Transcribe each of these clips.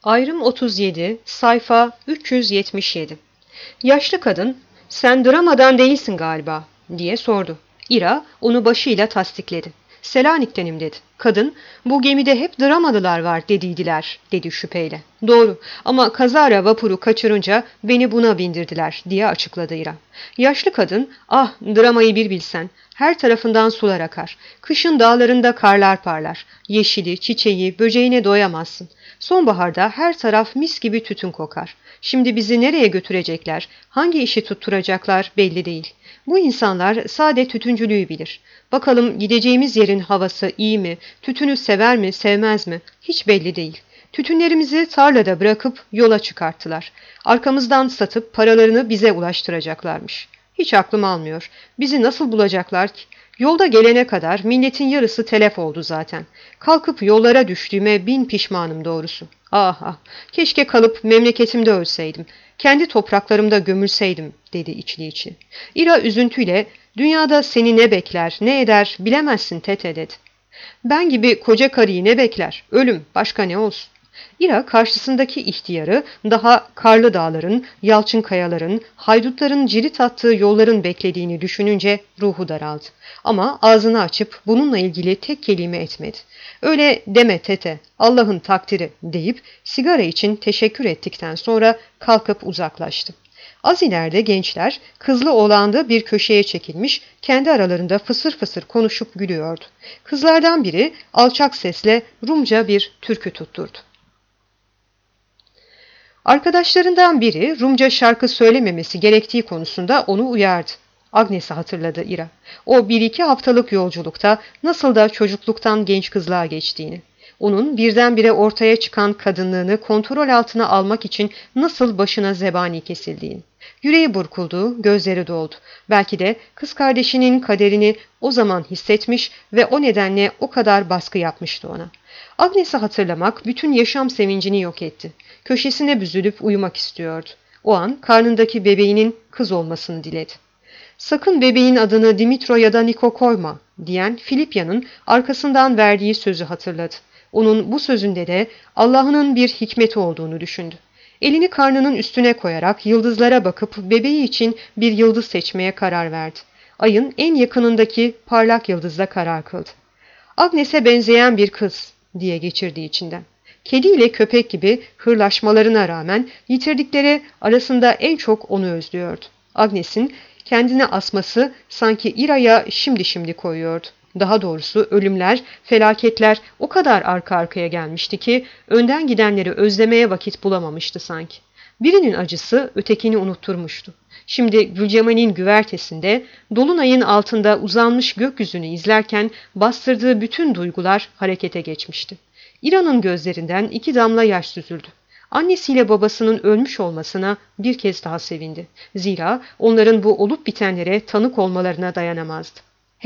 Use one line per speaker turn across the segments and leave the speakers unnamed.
Ayrım 37, sayfa 377. Yaşlı kadın, "Sen dramadan değilsin galiba," diye sordu. İra onu başıyla tasdikledi. "Selanik'tenim," dedi. Kadın, "Bu gemide hep dramalılar var dediydiler," dedi şüpheyle. "Doğru, ama kazara vapuru kaçırınca beni buna bindirdiler," diye açıkladı İra. Yaşlı kadın, "Ah, dramayı bir bilsen. Her tarafından sular akar. Kışın dağlarında karlar parlar. Yeşili, çiçeği, böceğine doyamazsın. Sonbaharda her taraf mis gibi tütün kokar. Şimdi bizi nereye götürecekler, hangi işi tutturacaklar belli değil. Bu insanlar sade tütüncülüğü bilir. Bakalım gideceğimiz yerin havası iyi mi, tütünü sever mi, sevmez mi, hiç belli değil. Tütünlerimizi tarlada bırakıp yola çıkarttılar. Arkamızdan satıp paralarını bize ulaştıracaklarmış. Hiç aklım almıyor. Bizi nasıl bulacaklar ki? Yolda gelene kadar milletin yarısı telef oldu zaten. Kalkıp yollara düştüğüme bin pişmanım doğrusu. Ah ah, keşke kalıp memleketimde ölseydim. Kendi topraklarımda gömülseydim," dedi içli içli. İra üzüntüyle, "Dünyada seni ne bekler, ne eder bilemezsin Tete," dedi. "Ben gibi koca karıyı ne bekler? Ölüm, başka ne olsun?" İra karşısındaki ihtiyarı daha karlı dağların, yalçın kayaların, haydutların cirit attığı yolların beklediğini düşününce ruhu daraldı. Ama ağzını açıp bununla ilgili tek kelime etmedi. "Öyle deme Tete, Allah'ın takdiri," deyip sigara için teşekkür ettikten sonra kalkıp uzaklaştı. Az ileride gençler kızlı oğlanda bir köşeye çekilmiş, kendi aralarında fısır fısır konuşup gülüyordu. Kızlardan biri alçak sesle Rumca bir türkü tutturdu. Arkadaşlarından biri Rumca şarkı söylememesi gerektiği konusunda onu uyardı. Agnes'i hatırladı İra. O bir iki haftalık yolculukta nasıl da çocukluktan genç kızlığa geçtiğini. Onun birdenbire ortaya çıkan kadınlığını kontrol altına almak için nasıl başına zebani kesildiğini. Yüreği burkuldu, gözleri doldu. Belki de kız kardeşinin kaderini o zaman hissetmiş ve o nedenle o kadar baskı yapmıştı ona. Agnes'i hatırlamak bütün yaşam sevincini yok etti. Köşesine büzülüp uyumak istiyordu. O an karnındaki bebeğinin kız olmasını diledi. "Sakın bebeğin adını Dimitro ya da Niko koyma," diyen Filipya'nın arkasından verdiği sözü hatırladı. Onun bu sözünde de Allah'ın bir hikmeti olduğunu düşündü. Elini karnının üstüne koyarak yıldızlara bakıp bebeği için bir yıldız seçmeye karar verdi. Ayın en yakınındaki parlak yıldızla karar kıldı. "Agnes'e benzeyen bir kız," diye geçirdi içinden. Kedi ile köpek gibi hırlaşmalarına rağmen yitirdikleri arasında en çok onu özlüyordu. Agnes'in kendine asması sanki İra'ya şimdi koyuyordu. Daha doğrusu ölümler, felaketler o kadar arka arkaya gelmişti ki önden gidenleri özlemeye vakit bulamamıştı sanki. Birinin acısı ötekini unutturmuştu. Şimdi Gülcemal'in güvertesinde dolunayın altında uzanmış gökyüzünü izlerken bastırdığı bütün duygular harekete geçmişti. İra'nın gözlerinden 2 damla yaş süzüldü. Annesiyle babasının ölmüş olmasına bir kez daha sevindi. Zira onların bu olup bitenlere tanık olmalarına dayanamazdı.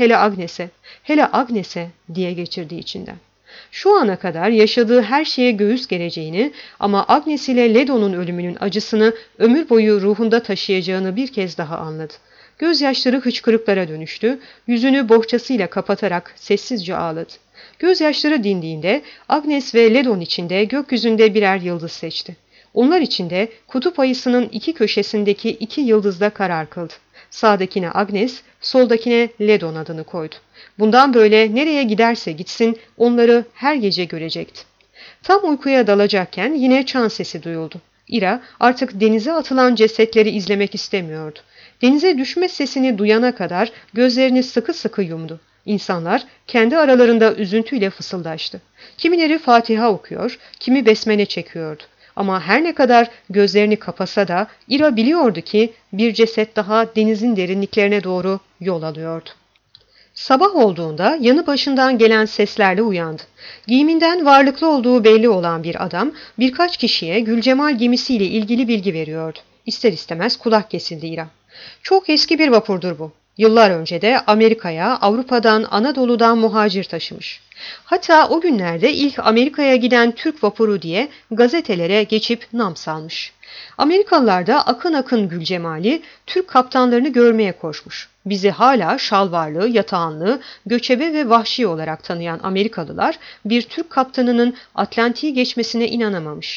Hele Agnes'e," diye geçirdi içinden. Şu ana kadar yaşadığı her şeye göğüs gereceğini ama Agnes ile Ledo'nun ölümünün acısını ömür boyu ruhunda taşıyacağını bir kez daha anladı. Gözyaşları hıçkırıklara dönüştü, yüzünü bohçasıyla kapatarak sessizce ağladı. Gözyaşları dindiğinde Agnes ve Ledon içinde gökyüzünde birer yıldız seçti. Onlar içinde kutup ayısının 2 köşesindeki 2 yıldızda karar kıldı. Sağdakine Agnes, soldakine Ledon adını koydu. Bundan böyle nereye giderse gitsin onları her gece görecekti. Tam uykuya dalacakken yine çan sesi duyuldu. İra artık denize atılan cesetleri izlemek istemiyordu. Denize düşme sesini duyana kadar gözlerini sıkı sıkı yumdu. İnsanlar kendi aralarında üzüntüyle fısıldaştı. Kimileri Fatiha okuyor, kimi besmele çekiyordu. Ama her ne kadar gözlerini kapasa da İra biliyordu ki bir ceset daha denizin derinliklerine doğru yol alıyordu. Sabah olduğunda yanı başından gelen seslerle uyandı. Giyiminden varlıklı olduğu belli olan bir adam birkaç kişiye Gülcemal gemisiyle ilgili bilgi veriyordu. İster istemez kulak kesildi İra. "Çok eski bir vapurdur bu. Yıllar önce de Amerika'ya, Avrupa'dan, Anadolu'dan muhacir taşımış. Hatta o günlerde ilk Amerika'ya giden Türk vapuru diye gazetelere geçip nam salmış. Amerikalılar da akın akın Gülcemal'i, Türk kaptanlarını görmeye koşmuş. Bizi hala şalvarlı, yatağanlı, göçebe ve vahşi olarak tanıyan Amerikalılar bir Türk kaptanının Atlantik'i geçmesine inanamamış.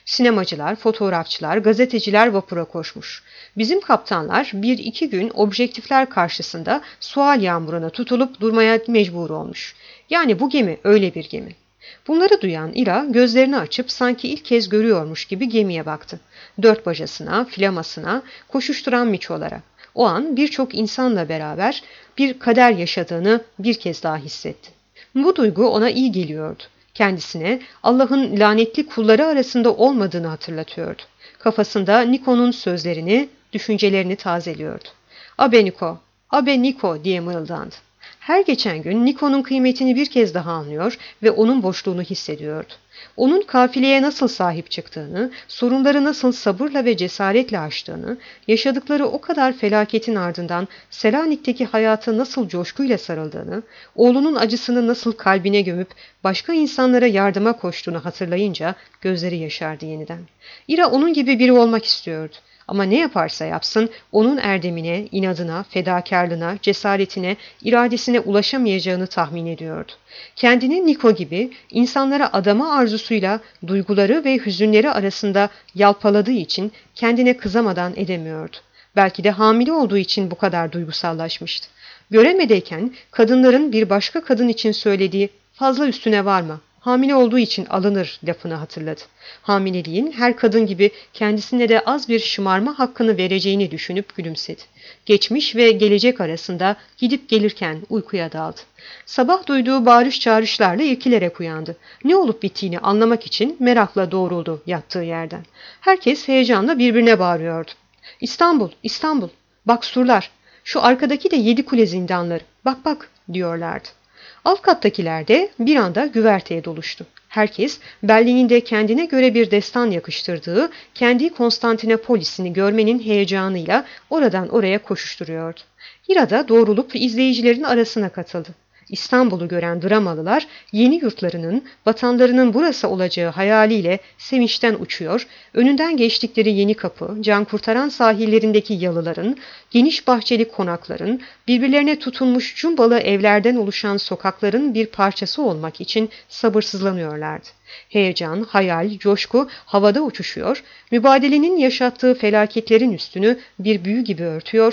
Sinemacılar, fotoğrafçılar, gazeteciler vapura koşmuş. Bizim kaptanlar 1-2 gün objektifler karşısında sual yağmuruna tutulup durmaya mecbur olmuş. Yani bu gemi öyle bir gemi. Bunları duyan İra gözlerini açıp sanki ilk kez görüyormuş gibi gemiye baktı. Dört bacasına, flamasına, koşuşturan miçolara. O an birçok insanla beraber bir kader yaşadığını bir kez daha hissetti. Bu duygu ona iyi geliyordu. Kendisine Allah'ın lanetli kulları arasında olmadığını hatırlatıyordu. Kafasında Niko'nun sözlerini, düşüncelerini tazeliyordu. "Abe Niko, Abe Niko" diye mırıldandı. Her geçen gün Niko'nun kıymetini bir kez daha anlıyor ve onun boşluğunu hissediyordu. Onun kafileye nasıl sahip çıktığını, sorunları nasıl sabırla ve cesaretle aştığını, yaşadıkları o kadar felaketin ardından Selanik'teki hayata nasıl coşkuyla sarıldığını, oğlunun acısını nasıl kalbine gömüp başka insanlara yardıma koştuğunu hatırlayınca gözleri yaşardı yeniden. İra onun gibi biri olmak istiyordu. Ama ne yaparsa yapsın onun erdemine, inadına, fedakarlığına, cesaretine, iradesine ulaşamayacağını tahmin ediyordu. Kendini Niko gibi insanlara adama arzusuyla duyguları ve hüzünleri arasında yalpaladığı için kendine kızamadan edemiyordu. Belki de hamile olduğu için bu kadar duygusallaşmıştı. Göremedeyken kadınların bir başka kadın için söylediği "fazla üstüne varma, hamile olduğu için alınır" lafını hatırladı. Hamileliğin her kadın gibi kendisine de az bir şımarma hakkını vereceğini düşünüp gülümsedi. Geçmiş ve gelecek arasında gidip gelirken uykuya daldı. Sabah duyduğu bağırış çağrışlarla irkilerek uyandı. Ne olup bittiğini anlamak için merakla doğruldu yattığı yerden. Herkes heyecanla birbirine bağırıyordu. "İstanbul, İstanbul, bak surlar, şu arkadaki de 7 kule zindanları, bak bak" diyorlardı. Alt kattakiler de bir anda güverteye doluştu. Herkes Berlin'inde kendine göre bir destan yakıştırdığı kendi Konstantinopolis'ini görmenin heyecanıyla oradan oraya koşuşturuyordu. İra da doğrulup izleyicilerin arasına katıldı. İstanbul'u gören dramalılar yeni yurtlarının, vatanlarının burası olacağı hayaliyle sevinçten uçuyor, önünden geçtikleri yeni kapı, can kurtaran sahillerindeki yalıların, geniş bahçeli konakların, birbirlerine tutunmuş cumbalı evlerden oluşan sokakların bir parçası olmak için sabırsızlanıyorlardı. Heyecan, hayal, coşku havada uçuşuyor, mübadelenin yaşattığı felaketlerin üstünü bir büyü gibi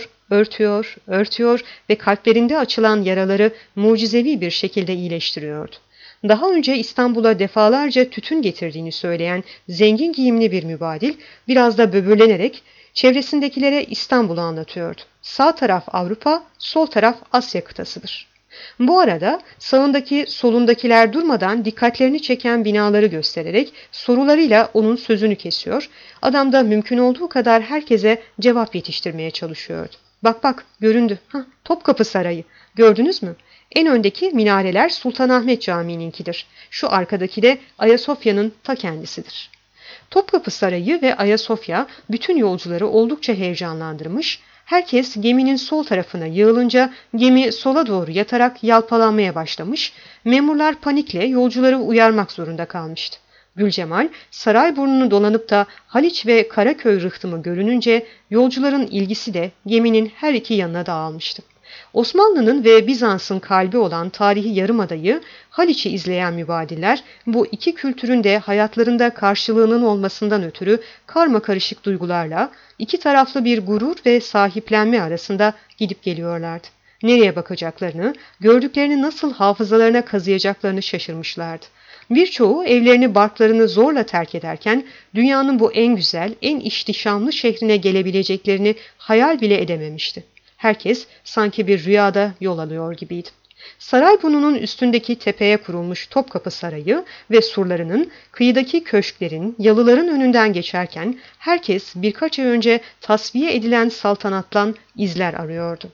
örtüyor ve kalplerinde açılan yaraları mucizevi bir şekilde iyileştiriyordu. Daha önce İstanbul'a defalarca tütün getirdiğini söyleyen zengin giyimli bir mübadil biraz da böbürlenerek çevresindekilere İstanbul'u anlatıyordu. Sağ taraf Avrupa, sol taraf Asya kıtasıdır. Bu arada sağındaki solundakiler durmadan dikkatlerini çeken binaları göstererek sorularıyla onun sözünü kesiyor, adam da mümkün olduğu kadar herkese cevap yetiştirmeye çalışıyordu. "Bak bak, göründü. Topkapı Sarayı. Gördünüz mü? En öndeki minareler Sultanahmet Camii'ninkidir. Şu arkadaki de Ayasofya'nın ta kendisidir." Topkapı Sarayı ve Ayasofya bütün yolcuları oldukça heyecanlandırmış, herkes geminin sol tarafına yığılınca gemi sola doğru yatarak yalpalanmaya başlamış, memurlar panikle yolcuları uyarmak zorunda kalmıştı. Gülcemal, Sarayburnu'nu dolanıp da Haliç ve Karaköy rıhtımı görününce yolcuların ilgisi de geminin her iki yanına dağılmıştı. Osmanlı'nın ve Bizans'ın kalbi olan tarihi yarımadayı Haliç'i izleyen mübadiller bu iki kültürün de hayatlarında karşılığının olmasından ötürü karmakarışık duygularla iki taraflı bir gurur ve sahiplenme arasında gidip geliyorlardı. Nereye bakacaklarını, gördüklerini nasıl hafızalarına kazıyacaklarını şaşırmışlardı. Birçoğu evlerini barklarını zorla terk ederken dünyanın bu en güzel, en ihtişamlı şehrine gelebileceklerini hayal bile edememişti. Herkes sanki bir rüyada yol alıyor gibiydi. Sarayburnu'nun üstündeki tepeye kurulmuş Topkapı Sarayı ve surlarının, kıyıdaki köşklerin, yalıların önünden geçerken herkes birkaç ay önce tasfiye edilen saltanattan izler arıyordu.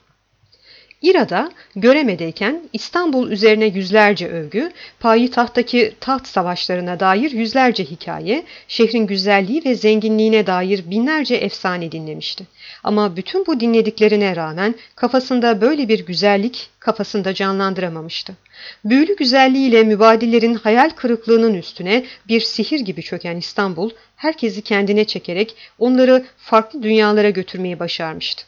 İra'da göremedeyken İstanbul üzerine yüzlerce övgü, payitahttaki taht savaşlarına dair yüzlerce hikaye, şehrin güzelliği ve zenginliğine dair binlerce efsane dinlemişti. Ama bütün bu dinlediklerine rağmen kafasında böyle bir güzellik kafasında canlandıramamıştı. Büyülü güzelliğiyle mübadillerin hayal kırıklığının üstüne bir sihir gibi çöken İstanbul, herkesi kendine çekerek onları farklı dünyalara götürmeyi başarmıştı.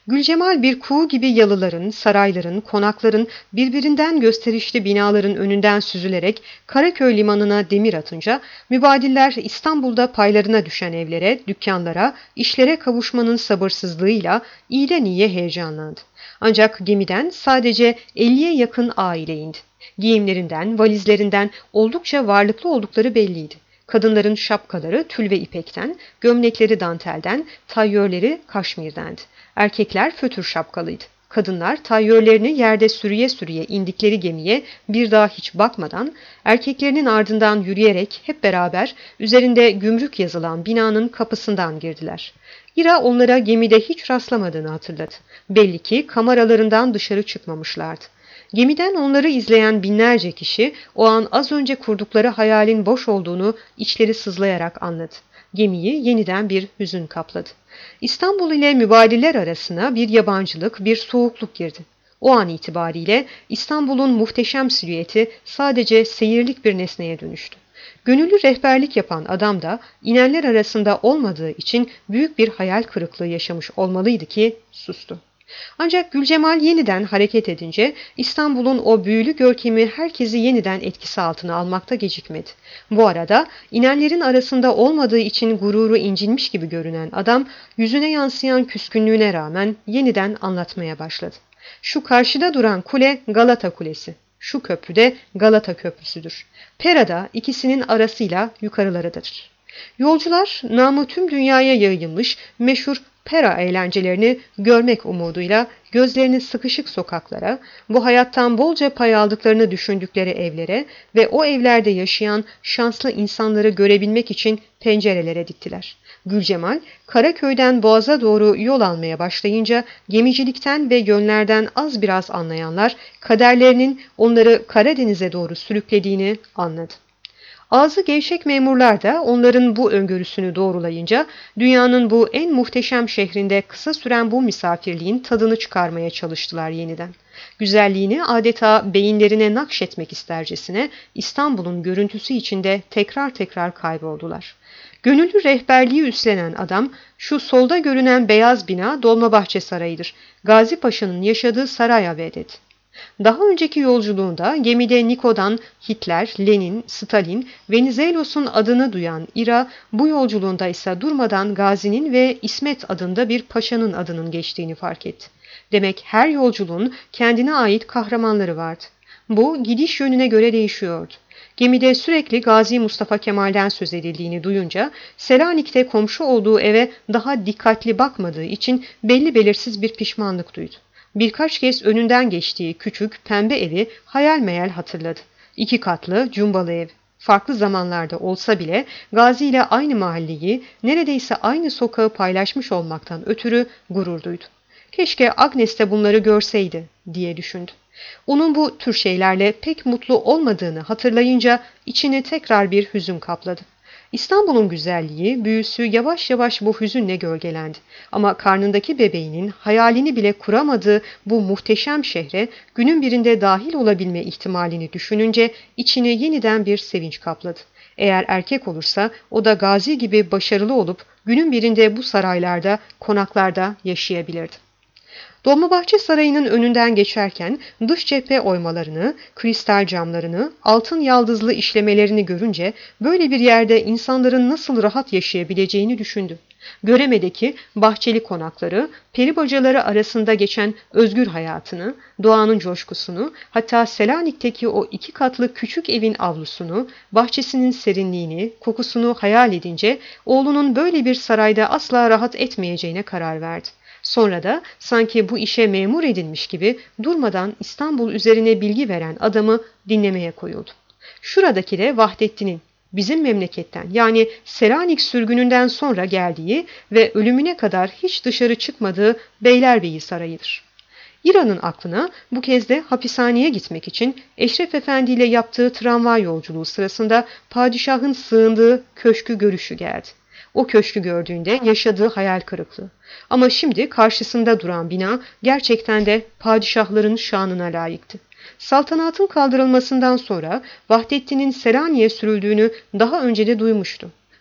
Gülcemal bir kuğu gibi yalıların, sarayların, konakların, birbirinden gösterişli binaların önünden süzülerek Karaköy limanına demir atınca mübadiller İstanbul'da paylarına düşen evlere, dükkanlara, işlere kavuşmanın sabırsızlığıyla iyiden iyiye heyecanlandı. Ancak gemiden sadece 50'ye yakın aile indi. Giyimlerinden, valizlerinden oldukça varlıklı oldukları belliydi. Kadınların şapkaları tül ve ipekten, gömlekleri dantelden, tayyörleri kaşmirdendi. Erkekler fötür şapkalıydı. Kadınlar tayyörlerini yerde sürüye sürüye indikleri gemiye bir daha hiç bakmadan, erkeklerinin ardından yürüyerek hep beraber üzerinde gümrük yazılan binanın kapısından girdiler. İra onlara gemide hiç rastlamadığını hatırladı. Belli ki kameralarından dışarı çıkmamışlardı. Gemiden onları izleyen binlerce kişi o an az önce kurdukları hayalin boş olduğunu içleri sızlayarak anladı. Gemiyi yeniden bir hüzün kapladı. İstanbul ile mübadiller arasına bir yabancılık, bir soğukluk girdi. O an itibariyle İstanbul'un muhteşem silüeti sadece seyirlik bir nesneye dönüştü. Gönüllü rehberlik yapan adam da inenler arasında olmadığı için büyük bir hayal kırıklığı yaşamış olmalıydı ki sustu. Ancak Gülcemal yeniden hareket edince İstanbul'un o büyülü görkemi herkesi yeniden etkisi altına almakta gecikmedi. Bu arada inenlerin arasında olmadığı için gururu incinmiş gibi görünen adam yüzüne yansıyan küskünlüğüne rağmen yeniden anlatmaya başladı. Şu karşıda duran kule Galata Kulesi. Şu köprü de Galata Köprüsü'dür. Pera'da ikisinin arasıyla yukarılarıdır. Yolcular namı tüm dünyaya yayılmış meşhur Pera eğlencelerini görmek umuduyla gözlerini sıkışık sokaklara, bu hayattan bolca pay aldıklarını düşündükleri evlere ve o evlerde yaşayan şanslı insanları görebilmek için pencerelere diktiler. Gülcemal, Karaköy'den Boğaz'a doğru yol almaya başlayınca gemicilikten ve yönlerden az biraz anlayanlar kaderlerinin onları Karadeniz'e doğru sürüklediğini anladı. Ağzı gevşek memurlar da onların bu öngörüsünü doğrulayınca dünyanın bu en muhteşem şehrinde kısa süren bu misafirliğin tadını çıkarmaya çalıştılar yeniden. Güzelliğini adeta beyinlerine nakşetmek istercesine İstanbul'un görüntüsü içinde tekrar tekrar kayboldular. Gönüllü rehberliği üstlenen adam, şu solda görünen beyaz bina Dolmabahçe Sarayı'dır. Gazi Paşa'nın yaşadığı saray dedi. Daha önceki yolculuğunda gemide Niko'dan Hitler, Lenin, Stalin, Venizelos'un adını duyan İra, bu yolculuğunda ise durmadan Gazi'nin ve İsmet adında bir paşanın adının geçtiğini fark etti. Demek her yolculuğun kendine ait kahramanları vardı. Bu gidiş yönüne göre değişiyordu. Gemide sürekli Gazi Mustafa Kemal'den söz edildiğini duyunca Selanik'te komşu olduğu eve daha dikkatli bakmadığı için belli belirsiz bir pişmanlık duydu. Birkaç kez önünden geçtiği küçük pembe evi hayal meyal hatırladı. 2 katlı cumbalı ev. Farklı zamanlarda olsa bile Gazi ile aynı mahalleyi, neredeyse aynı sokağı paylaşmış olmaktan ötürü gurur duydu. Keşke Agnes de bunları görseydi diye düşündü. Onun bu tür şeylerle pek mutlu olmadığını hatırlayınca içini tekrar bir hüzün kapladı. İstanbul'un güzelliği, büyüsü yavaş yavaş bu hüzünle gölgelendi. Ama karnındaki bebeğinin hayalini bile kuramadığı bu muhteşem şehre günün birinde dahil olabilme ihtimalini düşününce içini yeniden bir sevinç kapladı. Eğer erkek olursa o da Gazi gibi başarılı olup günün birinde bu saraylarda, konaklarda yaşayabilirdi. Dolmabahçe Sarayı'nın önünden geçerken dış cephe oymalarını, kristal camlarını, altın yaldızlı işlemelerini görünce böyle bir yerde insanların nasıl rahat yaşayabileceğini düşündü. Göremedeki bahçeli konakları, peri bacaları arasında geçen özgür hayatını, doğanın coşkusunu, hatta Selanik'teki o 2 katlı küçük evin avlusunu, bahçesinin serinliğini, kokusunu hayal edince oğlunun böyle bir sarayda asla rahat etmeyeceğine karar verdi. Sonra da sanki bu işe memur edilmiş gibi durmadan İstanbul üzerine bilgi veren adamı dinlemeye koyuldu. Şuradaki de Vahdettin'in bizim memleketten yani Selanik sürgününden sonra geldiği ve ölümüne kadar hiç dışarı çıkmadığı Beylerbeyi Sarayı'dır. İra'nın aklına bu kez de hapishaneye gitmek için Eşref Efendi ile yaptığı tramvay yolculuğu sırasında padişahın sığındığı köşkü görüşü geldi. O köşkü gördüğünde yaşadığı hayal kırıklığı. Ama şimdi karşısında duran bina gerçekten de padişahların şanına layıktı. Saltanatın kaldırılmasından sonra Vahdettin'in Selanik'e sürüldüğünü daha önce de duymuştu.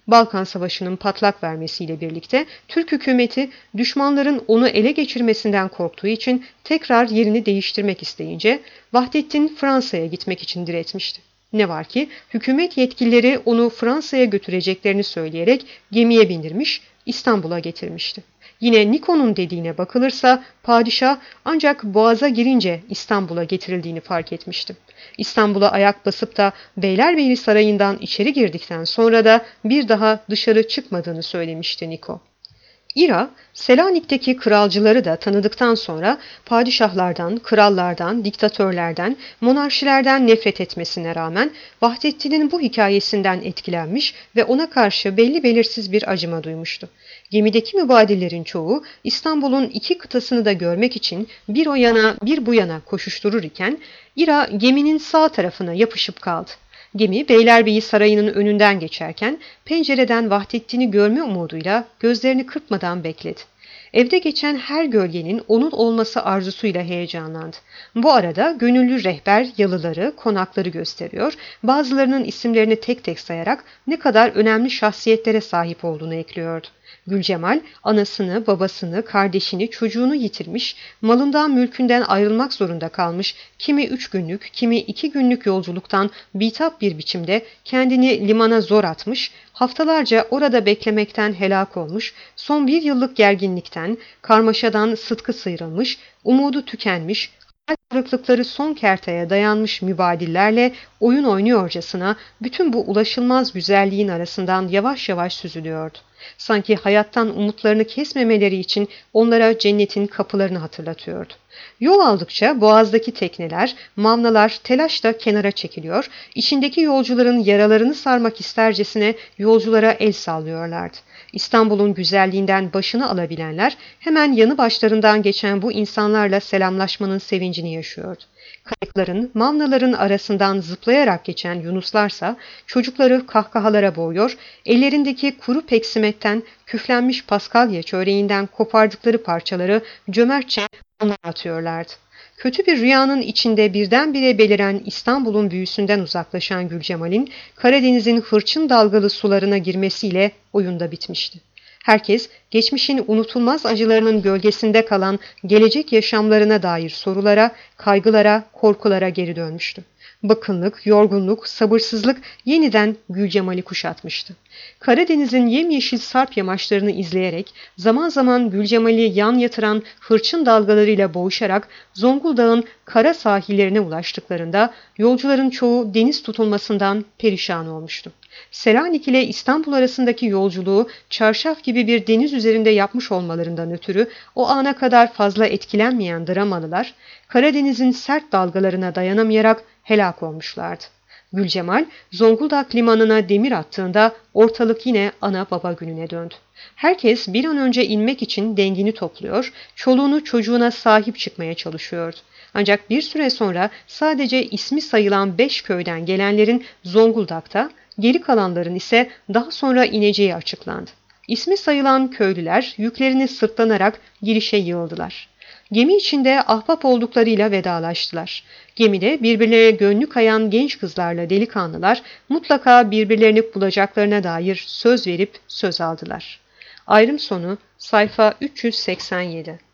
Balkan Savaşı'nın patlak vermesiyle birlikte Türk hükümeti düşmanların onu ele geçirmesinden korktuğu için tekrar yerini değiştirmek isteyince Vahdettin Fransa'ya gitmek için diretmişti. Ne var ki hükümet yetkilileri onu Fransa'ya götüreceklerini söyleyerek gemiye bindirmiş, İstanbul'a getirmişti. Yine Nikon'un dediğine bakılırsa padişah ancak Boğaz'a girince İstanbul'a getirildiğini fark etmişti. İstanbul'a ayak basıp da Beylerbeyi Sarayı'ndan içeri girdikten sonra da bir daha dışarı çıkmadığını söylemişti Niko. İra, Selanik'teki kralcıları da tanıdıktan sonra padişahlardan, krallardan, diktatörlerden, monarşilerden nefret etmesine rağmen Vahdettin'in bu hikayesinden etkilenmiş ve ona karşı belli belirsiz bir acıma duymuştu. Gemideki mübadillerin çoğu İstanbul'un iki kıtasını da görmek için bir o yana bir bu yana koşuşturur iken İra geminin sağ tarafına yapışıp kaldı. Gemi Beylerbeyi Sarayı'nın önünden geçerken pencereden Vahdettin'i görme umuduyla gözlerini kırpmadan bekledi. Evde geçen her gölgenin onun olması arzusuyla heyecanlandı. Bu arada gönüllü rehber yalıları, konakları gösteriyor, bazılarının isimlerini tek tek sayarak ne kadar önemli şahsiyetlere sahip olduğunu ekliyordu. Gülcemal, anasını, babasını, kardeşini, çocuğunu yitirmiş, malından mülkünden ayrılmak zorunda kalmış, kimi 3 günlük, kimi 2 günlük yolculuktan bitap bir biçimde kendini limana zor atmış, haftalarca orada beklemekten helak olmuş, son 1 yıllık gerginlikten, karmaşadan sıtkı sıyrılmış, umudu tükenmiş, kırıklıkları son kerteye dayanmış mübadillerle oyun oynuyorcasına bütün bu ulaşılmaz güzelliğin arasından yavaş yavaş süzülüyordu. Sanki hayattan umutlarını kesmemeleri için onlara cennetin kapılarını hatırlatıyordu. Yol aldıkça boğazdaki tekneler, mavnalar telaşla kenara çekiliyor, içindeki yolcuların yaralarını sarmak istercesine yolculara el sallıyorlardı. İstanbul'un güzelliğinden başını alabilenler hemen yanı başlarından geçen bu insanlarla selamlaşmanın sevincini yaşıyordu. Kayıkların, mavnaların arasından zıplayarak geçen yunuslarsa çocukları kahkahalara boğuyor, ellerindeki kuru peksimetten küflenmiş paskalya çöreğinden kopardıkları parçaları cömertçe onlara atıyorlardı. Kötü bir rüyanın içinde birdenbire beliren İstanbul'un büyüsünden uzaklaşan Gülcemal'in Karadeniz'in hırçın dalgalı sularına girmesiyle oyunda bitmişti. Herkes geçmişin unutulmaz acılarının gölgesinde kalan gelecek yaşamlarına dair sorulara, kaygılara, korkulara geri dönmüştü. Bakınlık, yorgunluk, sabırsızlık yeniden Gülcemal'i kuşatmıştı. Karadeniz'in yemyeşil sarp yamaçlarını izleyerek zaman zaman Gülcemal'i yan yatıran hırçın dalgalarıyla boğuşarak Zonguldak'ın kara sahillerine ulaştıklarında yolcuların çoğu deniz tutulmasından perişan olmuştu. Selanik ile İstanbul arasındaki yolculuğu çarşaf gibi bir deniz üzerinde yapmış olmalarından ötürü o ana kadar fazla etkilenmeyen dramalılar Karadeniz'in sert dalgalarına dayanamayarak helak olmuşlardı. Gülcemal, Zonguldak limanına demir attığında ortalık yine ana baba gününe döndü. Herkes bir an önce inmek için dengini topluyor, çoluğunu çocuğuna sahip çıkmaya çalışıyordu. Ancak bir süre sonra sadece ismi sayılan 5 köyden gelenlerin Zonguldak'ta, geri kalanların ise daha sonra ineceği açıklandı. İsmi sayılan köylüler yüklerini sırtlanarak girişe yığıldılar. Gemi içinde ahbap olduklarıyla vedalaştılar. Gemide birbirlerine gönlü kayan genç kızlarla delikanlılar mutlaka birbirlerini bulacaklarına dair söz verip söz aldılar. Ayrım sonu sayfa 387.